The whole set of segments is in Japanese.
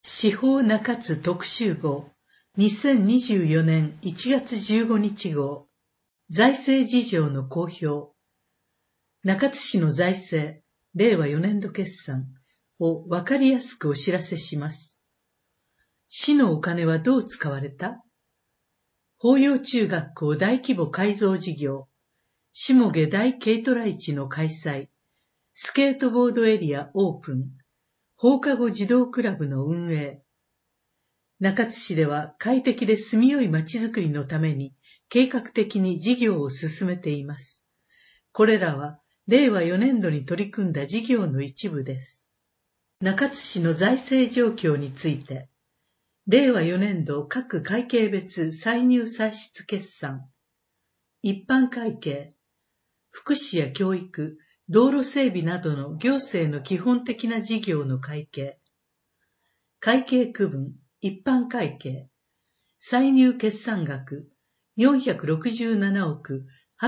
司法中津特集号2024年1月15日号財政事情の公表。中津市の財政令和4年度決算をわかりやすくお知らせします。市のお金はどう使われた？法要中学校大規模改造事業、下下大軽トラ市の開催、スケートボードエリアオープン、放課後児童クラブの運営。中津市では快適で住みよいまちづくりのために計画的に事業を進めています。これらは令和4年度に取り組んだ事業の一部です。中津市の財政状況について、令和4年度各会計別歳入歳出決算、一般会計、福祉や教育、道路整備などの行政の基本的な事業の会計、会計区分、一般会計、歳入決算額467億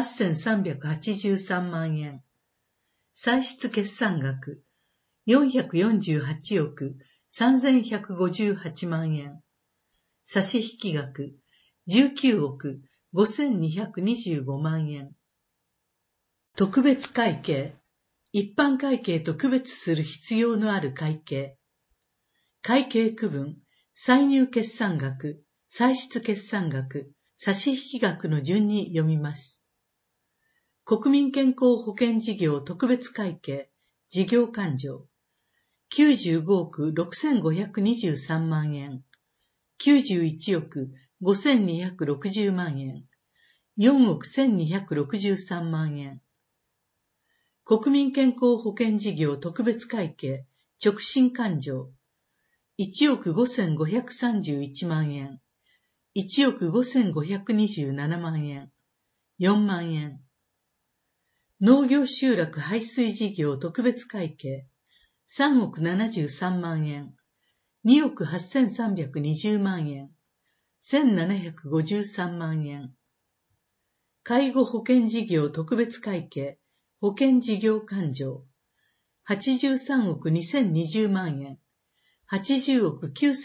8383万円、歳出決算額448億3158万円、差引額19億5225万円。特別会計、一般会計と区別する必要のある会計、会計区分、歳入決算額、歳出決算額、差引額の順に読みます。国民健康保険事業特別会計、事業勘定、95億6523万円、91億5260万円、4億1263万円。国民健康保険事業特別会計、直進勘定、1億5531万円、1億5527万円、4万円。農業集落排水事業特別会計、3億73万円、2億8320万円、1753万円。介護保険事業特別会計、保険事業勘定、83億2020万円、80億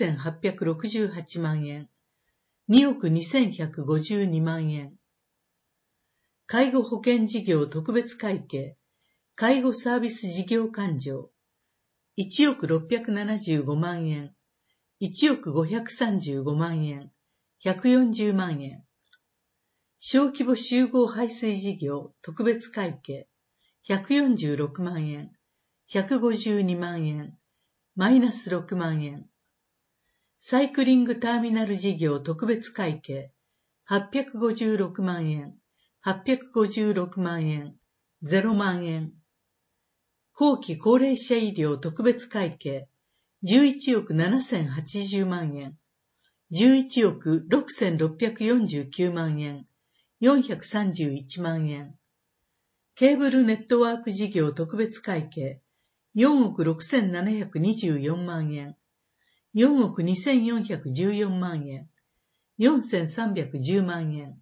9868万円、2億2152万円。介護保険事業特別会計、介護サービス事業勘定、1億675万円、1億535万円、140万円。小規模集合排水事業特別会計、146万円、152万円、マイナス6万円。サイクリングターミナル事業特別会計、856万円、856万円、0万円。後期高齢者医療特別会計、11億7080万円、11億6649万円、431万円。ケーブルネットワーク事業特別会計、4億6724万円、4億2414万円、4310万円。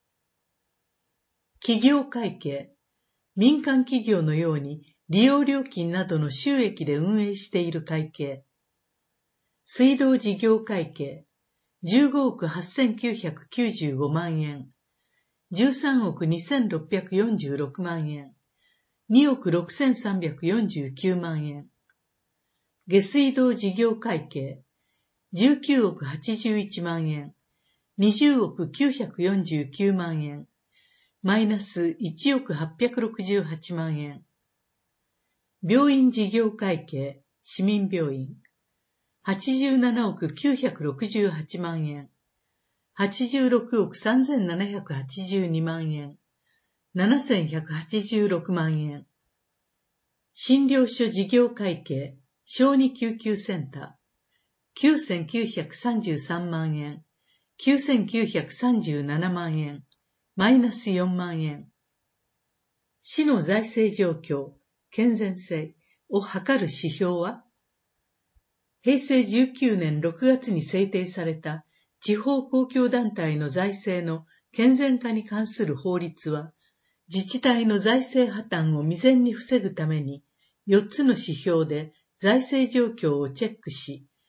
企業会計、民間企業のように利用料金などの収益で運営している会計。水道事業会計、15億8995万円、13億2646万円、2億6349万円。下水道事業会計、19億81万円、20億949万円、マイナス1億868万円。病院事業会計、市民病院、87億968万円、86億3782万円、7186万円。診療所事業会計、小児救急センター、9933万円、9937万円、マイナス4万円。市の財政状況、健全性を測る指標は、平成19年6月に制定された地方公共団体の財政の健全化に関する法律は、自治体の財政破綻を未然に防ぐために、4つの指標で財政状況をチェックし、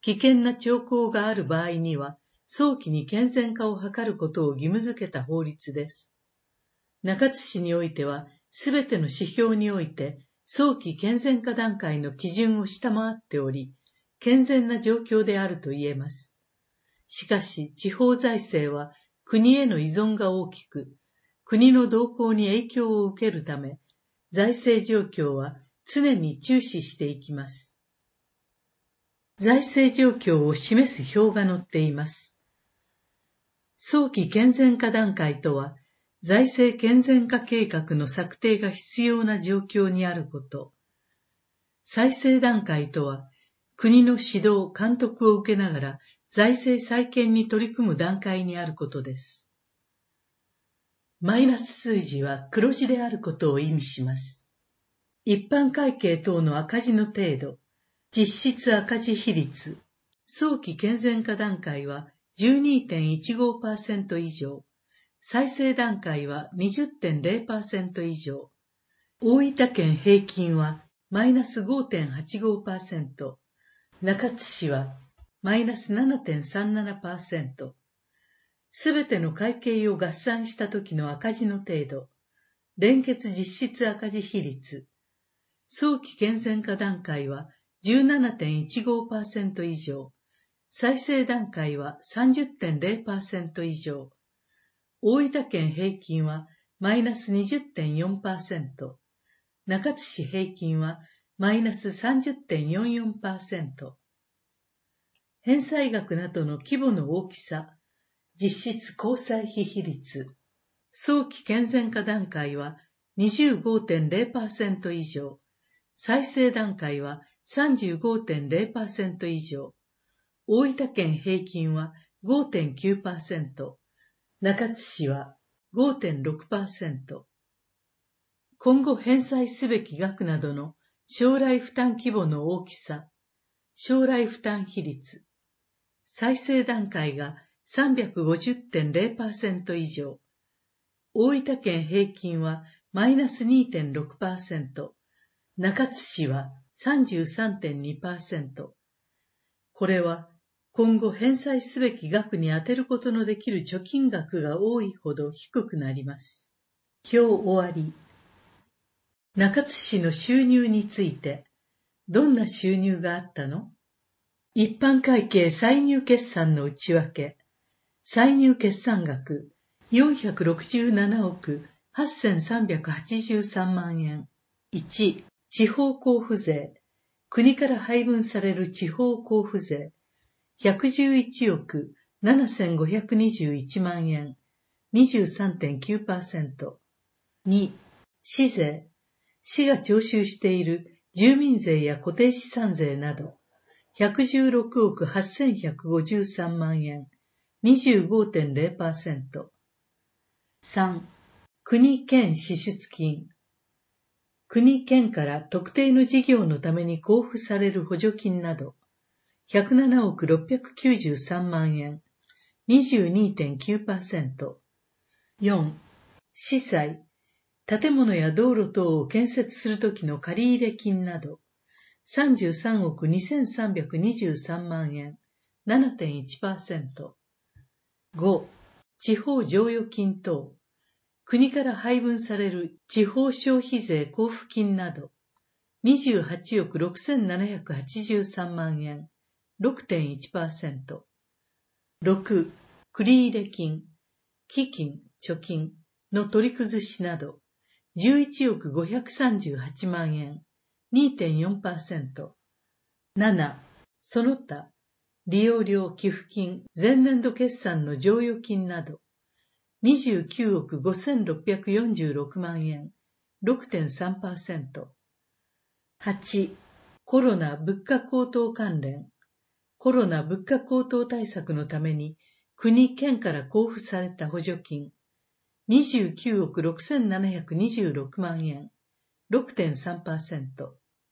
危険な兆候がある場合には、早期に健全化を図ることを義務付けた法律です。中津市においては、すべての指標において、早期健全化段階の基準を下回っており、健全な状況であると言えます。しかし、地方財政は国への依存が大きく、国の動向に影響を受けるため、財政状況は常に注視していきます。財政状況を示す表が載っています。早期健全化段階とは、財政健全化計画の策定が必要な状況にあること。再生段階とは、国の指導・監督を受けながら財政再建に取り組む段階にあることです。マイナス数字は黒字であることを意味します。一般会計等の赤字の程度、実質赤字比率、早期健全化段階は 12.15% 以上、再生段階は 20.0% 以上、大分県平均はマイナス 5.85%、中津市はマイナス 7.37%、すべての会計を合算した時の赤字の程度、連結実質赤字比率、早期健全化段階は 17.15% 以上、再生段階は 30.0% 以上、大分県平均はマイナス 20.4%、中津市平均はマイナス 30.44%。返済額などの規模の大きさ、実質交際費比率、早期健全化段階は 25.0% 以上、再生段階は 35.0% 以上、大分県平均は 5.9%、中津市は 5.6%。今後返済すべき額などの将来負担規模の大きさ、将来負担比率、再生段階が 350.0% 以上、大分県平均はマイナス 2.6%、中津市は 33.2%。これは今後返済すべき額に充てることのできる貯金額が多いほど低くなります。表終わり。中津市の収入について、どんな収入があったの？一般会計歳入決算の内訳。歳入決算額467億8383万円。1、地方交付税。国から配分される地方交付税。111億7521万円。23.9%。2、市税。市が徴収している住民税や固定資産税など、116億8153万円。25.0%。3、国県支出金。国県から特定の事業のために交付される補助金など、107億693万円。22.9%。4、市債。建物や道路等を建設するときの借入金など、33億2323万円。7.1%。5、地方剰余金等。国から配分される地方消費税交付金など、28億6783万円。6.1%。6、繰入金、基金、貯金の取り崩しなど、11億538万円。2.4%。7、その他、利用料寄付金、前年度決算の剰余金など、29億5646万円。6.3%。8、コロナ物価高騰関連。コロナ物価高騰対策のために国・県から交付された補助金。29億6726万円。6.3%。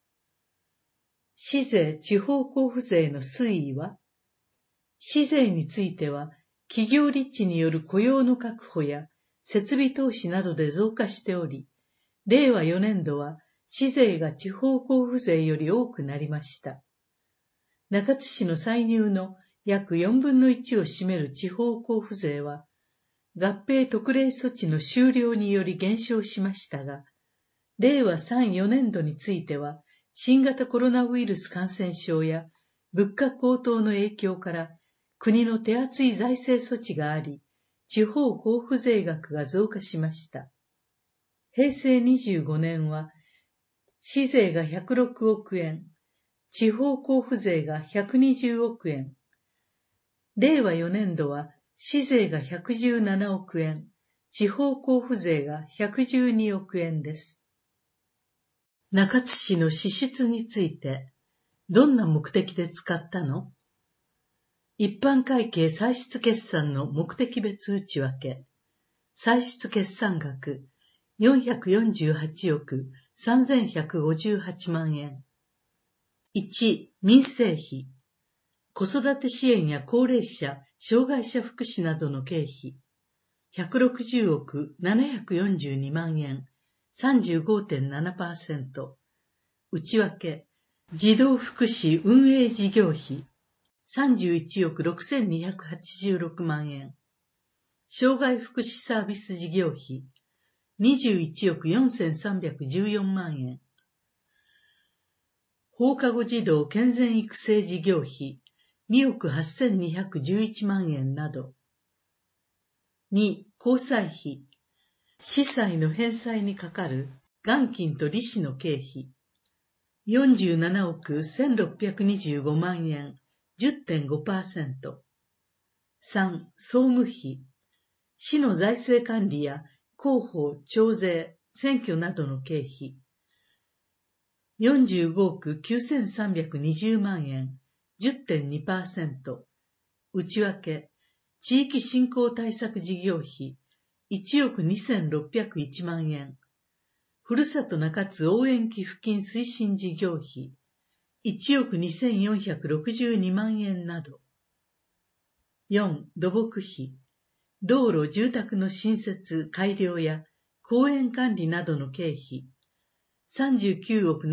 市税・地方交付税の推移は、市税については、企業立地による雇用の確保や設備投資などで増加しており、令和4年度は市税が地方交付税より多くなりました。 中津市の歳入の約4分の1を占める地方交付税は、合併特例措置の終了により減少しましたが、令和3、4年度については、新型コロナウイルス感染症や物価高騰の影響から国の手厚い財政措置があり、地方交付税額が増加しました。平成25年は、市税が106億円、地方交付税が120億円。令和4年度は、市税が117億円、地方交付税が112億円です。中津市の支出について、どんな目的で使ったの？一般会計歳出決算の目的別内訳。歳出決算額448億3158万円。1、民生費。子育て支援や高齢者、障害者福祉などの経費。160億742万円。35.7%。内訳。児童福祉運営事業費。31億6286万円。障害福祉サービス事業費。21億4314万円。放課後児童健全育成事業費。2億8211万円など。2、交際費。子債の返済にかかる元金と利子の経費。47億1625万円。10.5%。3、総務費。市の財政管理や広報、徴税、選挙などの経費。45億9320万円。10.2%。内訳。地域振興対策事業費。1億2601万円。ふるさと中津応援寄付金推進事業費。1億2462万円など。4、土木費。道路・住宅の新設・改良や公園管理などの経費。39億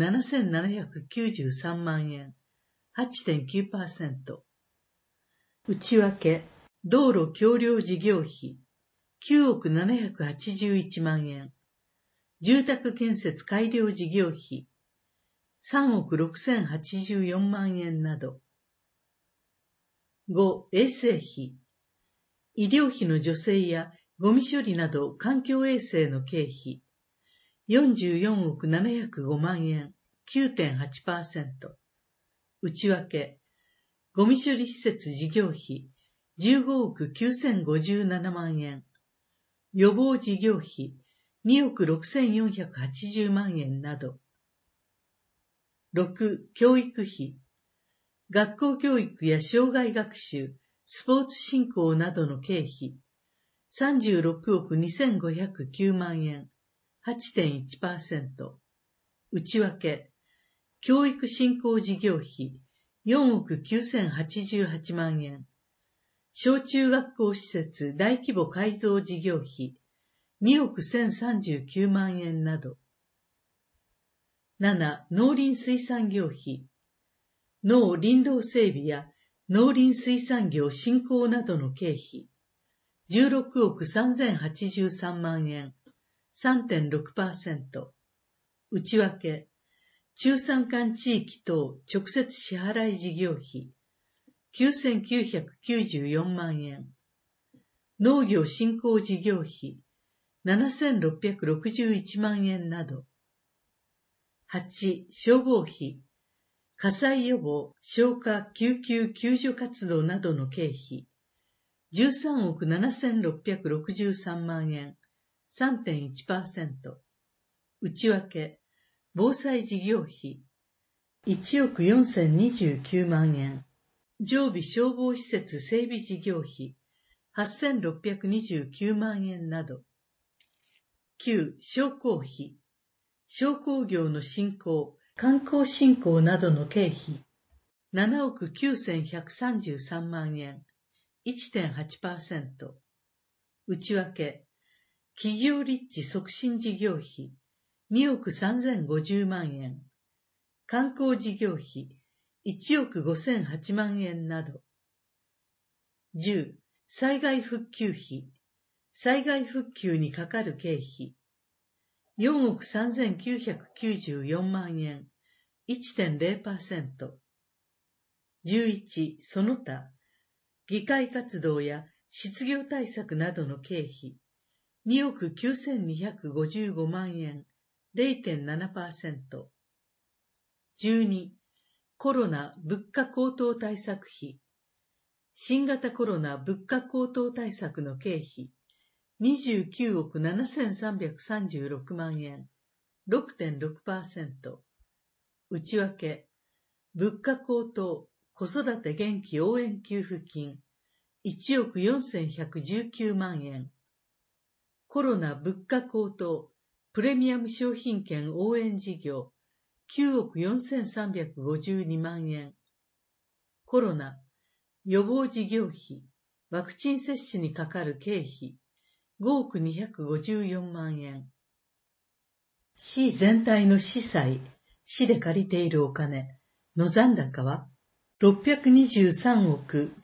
7793万円。8.9%。内訳。道路橋梁事業費。9億781万円。住宅建設改良事業費。3億6084万円など。5、衛生費。医療費の助成やゴミ処理など環境衛生の経費。44億705万円。9.8%。内訳。ゴミ処理施設事業費。15億9057万円。予防事業費。2億6480万円など。6、教育費。学校教育や障害学習、スポーツ振興などの経費。36億2509万円。8.1%。内訳。教育振興事業費。4億9088万円。小中学校施設大規模改造事業費。2億1039万円など。7、農林水産業費。農林道整備や農林水産業振興などの経費。16億3083万円。3.6%。内訳。中山間地域等直接支払い事業費。9994万円。農業振興事業費。7661万円など。8、消防費。火災予防、消火、救急救助活動などの経費。13億7663万円。3.1%。内訳。防災事業費。1億4029万円。常備消防施設整備事業費。8629万円など。9、商工費。商工業の振興、観光振興などの経費。7億9133万円。1.8%。内訳。企業立地促進事業費。2億3050万円。観光事業費。 1億5008万円など。10、災害復旧費。災害復旧にかかる経費。4億3994万円、1.0%。11、その他、議会活動や失業対策などの経費。2億9255万円、0.7%。12、コロナ物価高騰対策費。新型コロナ物価高騰対策の経費。29億7336万円、6.6%。内訳、物価高騰、子育て元気応援給付金、1億4119万円。コロナ物価高騰、プレミアム商品券応援事業、9億4352万円。コロナ、予防事業費、ワクチン接種にかかる経費、5億254万円。市全体の市債、市で借りているお金の残高は623億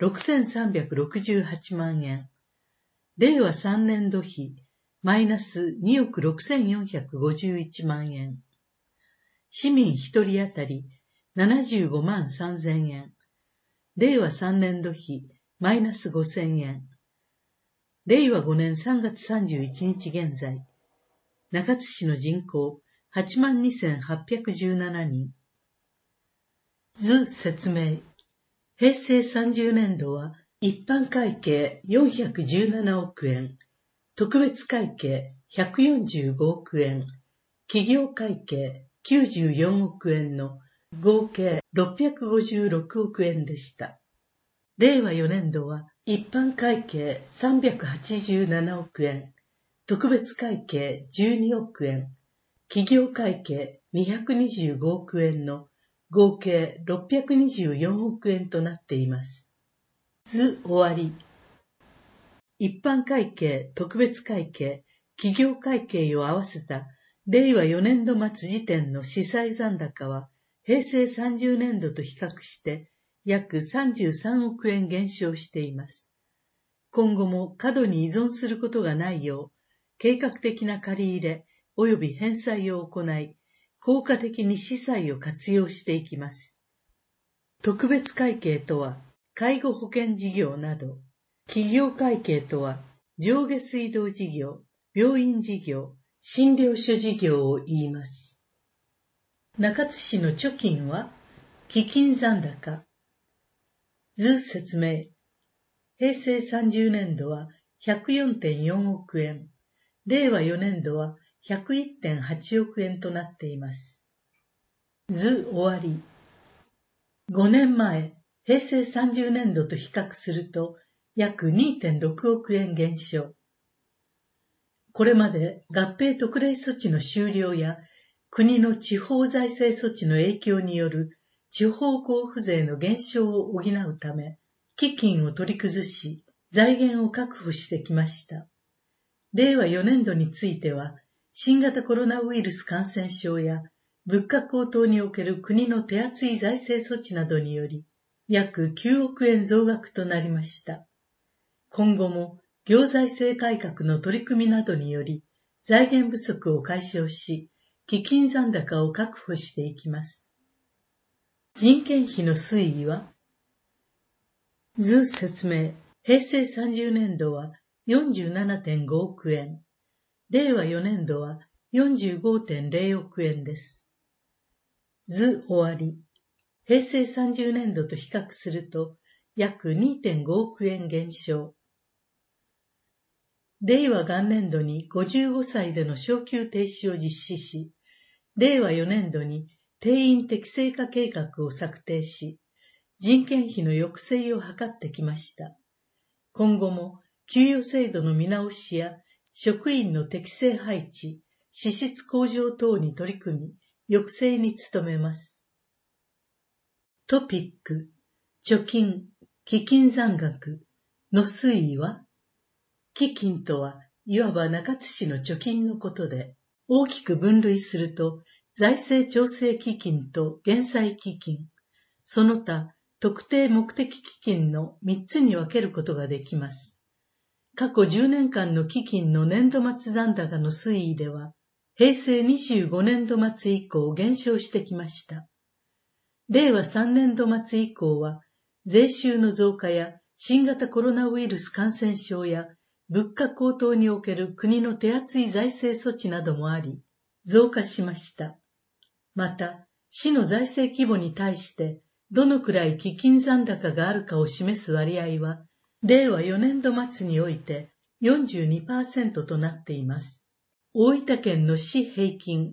6368万円。令和3年度比、マイナス2億6451万円。市民一人当たり75万3000円。令和3年度比、マイナス5000円。令和5年3月31日現在、中津市の人口82,817人。図説明。平成30年度は一般会計417億円、特別会計145億円、企業会計94億円の合計656億円でした。令和4年度は一般会計387億円、特別会計12億円、企業会計225億円の合計624億円となっています。図終わり。一般会計、特別会計、企業会計を合わせた令和4年度末時点の市債残高は平成30年度と比較して約33億円減少しています。今後も過度に依存することがないよう、計画的な借り入れ及び返済を行い、効果的に市債を活用していきます。特別会計とは、介護保険事業など、企業会計とは、上下水道事業、病院事業、診療所事業を言います。中津市の貯金は、基金残高。図説明。平成30年度は 104.4 億円、令和4年度は 101.8 億円となっています。図終わり。5年前、平成30年度と比較すると約 2.6 億円減少。これまで合併特例措置の終了や国の地方財政措置の影響による地方交付税の減少を補うため、基金を取り崩し、財源を確保してきました。令和4年度については、新型コロナウイルス感染症や物価高騰における国の手厚い財政措置などにより、約9億円増額となりました。今後も行財政改革の取り組みなどにより、財源不足を解消し、基金残高を確保していきます。人件費の推移は、図説明。平成30年度は 47.5 億円。令和4年度は 45.0 億円です。図終わり。平成30年度と比較すると約 2.5 億円減少。令和元年度に55歳での昇給停止を実施し、令和4年度に定員適正化計画を策定し、人件費の抑制を図ってきました。今後も給与制度の見直しや職員の適正配置、資質向上等に取り組み、抑制に努めます。トピック、貯金、基金残額の推移は、基金とはいわば中津市の貯金のことで、大きく分類すると財政調整基金と減債基金、 その他特定目的基金の3つに分けることができます。過去10年間の基金の年度末残高の推移では、平成25年度末以降減少してきました。令和3年度末以降は、税収の増加や新型コロナウイルス感染症や物価高騰における国の手厚い財政措置などもあり、増加しました。また、市の財政規模に対してどのくらい基金残高があるかを示す割合は、令和4年度末において 42% となっています。大分県の市平均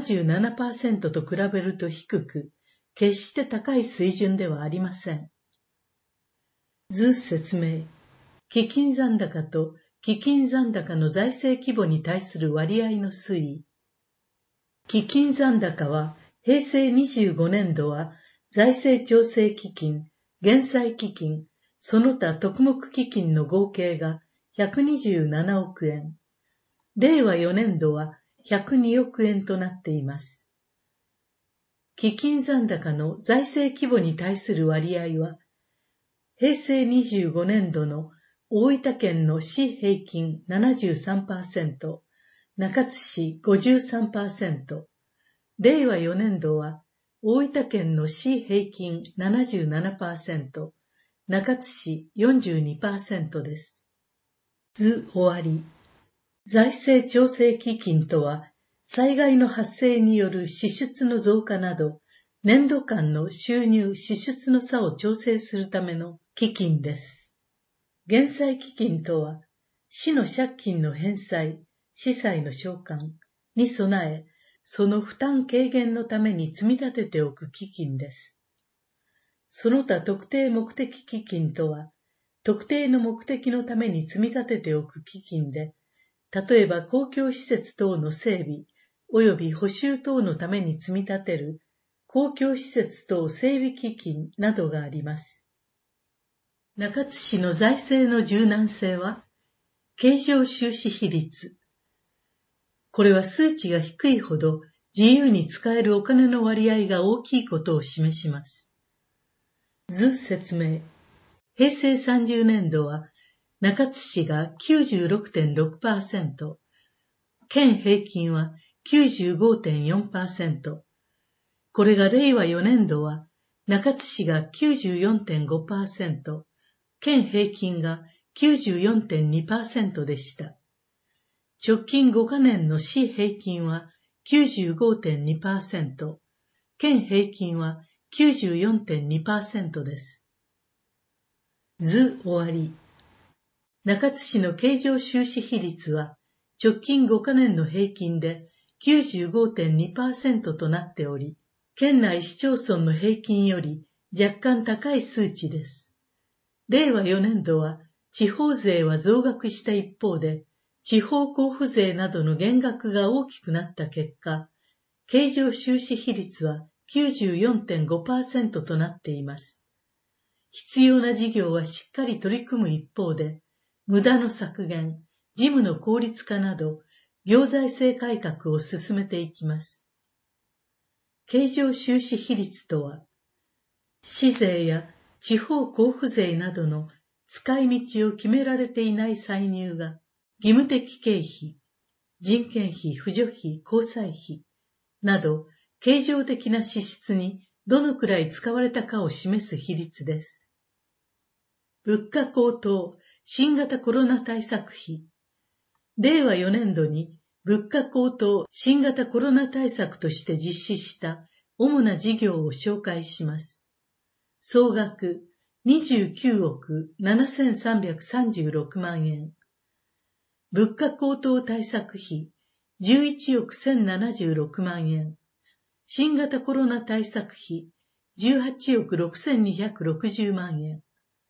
77% と比べると低く、決して高い水準ではありません。図説明。基金残高と基金残高の財政規模に対する割合の推移。基金残高は、平成25年度は財政調整基金、減債基金、その他特目基金の合計が127億円。令和4年度は102億円となっています。基金残高の財政規模に対する割合は、平成25年度の大分県の市平均 73%、中津市 53%、令和4年度は大分県の市平均 77%、中津市 42% です。図終わり。財政調整基金とは、災害の発生による支出の増加など、年度間の収入・支出の差を調整するための基金です。減債基金とは、市の借金の返済、司債の償還に備え、その負担軽減のために積み立てておく基金です。その他特定目的基金とは、特定の目的のために積み立てておく基金で、例えば公共施設等の整備及び補修等のために積み立てる公共施設等整備基金などがあります。中津市の財政の柔軟性は、経常収支比率。これは数値が低いほど自由に使えるお金の割合が大きいことを示します。図説明。平成30年度は中津市が 96.6%、県平均は 95.4%、これが令和4年度は中津市が 94.5%、県平均が 94.2% でした。直近5カ年の市平均は 95.2%、県平均は 94.2% です。図終わり。中津市の経常収支比率は直近5カ年の平均で 95.2% となっており、県内市町村の平均より若干高い数値です。令和4年度は地方税は増額した一方で、地方交付税などの減額が大きくなった結果、経常収支比率は 94.5% となっています。必要な事業はしっかり取り組む一方で、無駄の削減、事務の効率化など、行財政改革を進めていきます。経常収支比率とは、市税や地方交付税などの使い道を決められていない歳入が、義務的経費、人件費、扶助費、交際費など、経常的な支出にどのくらい使われたかを示す比率です。物価高騰、新型コロナ対策費。令和4年度に物価高騰、新型コロナ対策として実施した主な事業を紹介します。総額29億7336万円。物価高騰対策費11億1076万円。新型コロナ対策費18億6260万円。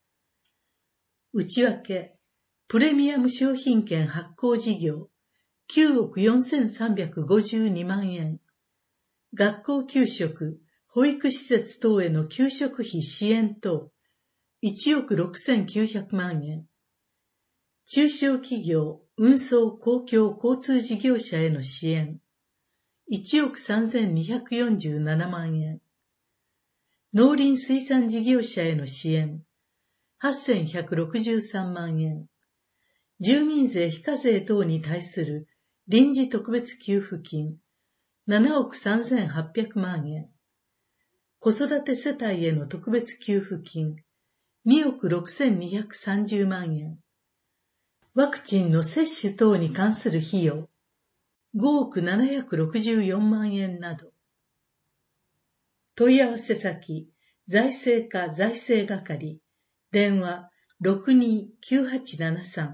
内訳、プレミアム商品券発行事業9億4352万円。学校給食、保育施設等への給食費支援等1億6900万円。中小企業、運送公共交通事業者への支援1億3247万円。 農林水産事業者への支援、8163万円。住民税非課税等に対する臨時特別給付金、7億3800万円。子育て世帯への特別給付金、2億6230万円。ワクチンの接種等に関する費用、5億764万円など。問い合わせ先、財政課財政係、電話629873。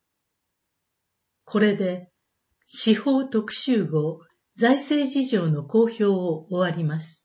これで、司法特集号財政事情の公表を終わります。